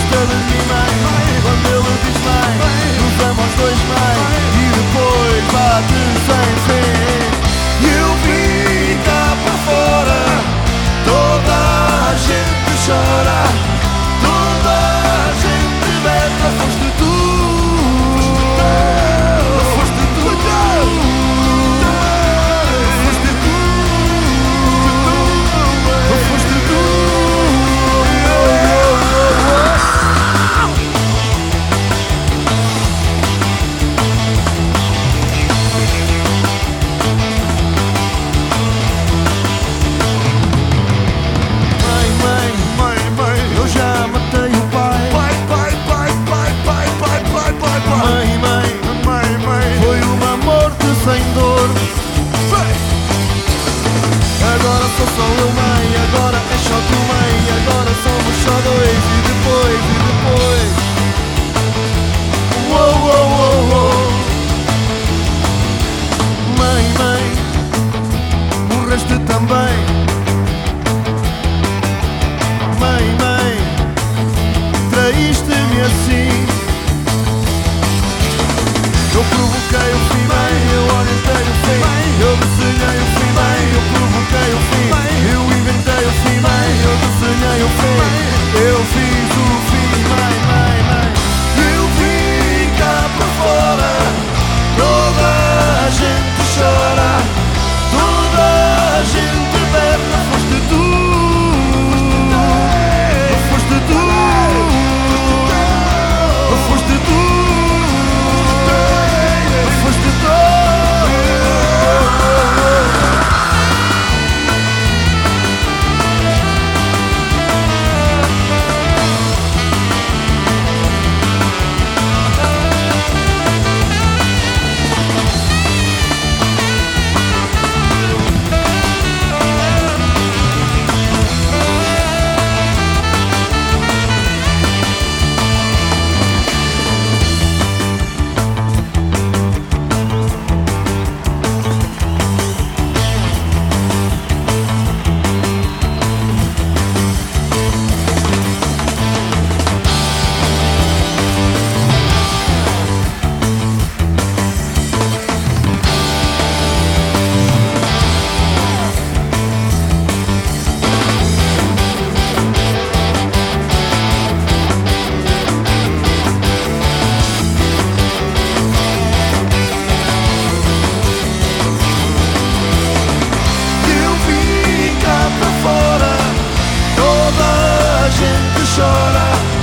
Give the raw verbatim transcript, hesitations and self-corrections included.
gosta de mim, mãe. Quando ele diz mãe, nos ama os dois, mãe. E depois bate sem fim. E eu vim cá para fora, toda a gente chora, toda a gente berra. Foste tu, foste tu, foste tu, foste tu. Mãe, mãe, mãe, mãe, eu já matei o pai. Pai, pai, pai, pai, pai, pai, pai, pai, pai. Mãe, mãe, mãe, mãe, foi uma morte sem dor. Agora sou só eu, mãe, agora é só tu, mãe. Agora somos só dois. E depois, e depois, uou, uou, uou, uou. Mãe, mãe, morreste também. Mãe, mãe, traíste-me assim. Eu provoquei o fim, mãe, eu orientei o fim. Eu desenhei o fim, mãe, eu provoquei o fim. Eu inventei o fim, mãe, eu desenhei o fim. Eu fiz o fim, mãe, mãe, mãe. Eu vim cá para fora, toda a gente chora, toda a gente berra. Foste tu, foste tu, foste tu, foste tu. Eu vim cá para fora, toda a gente chora.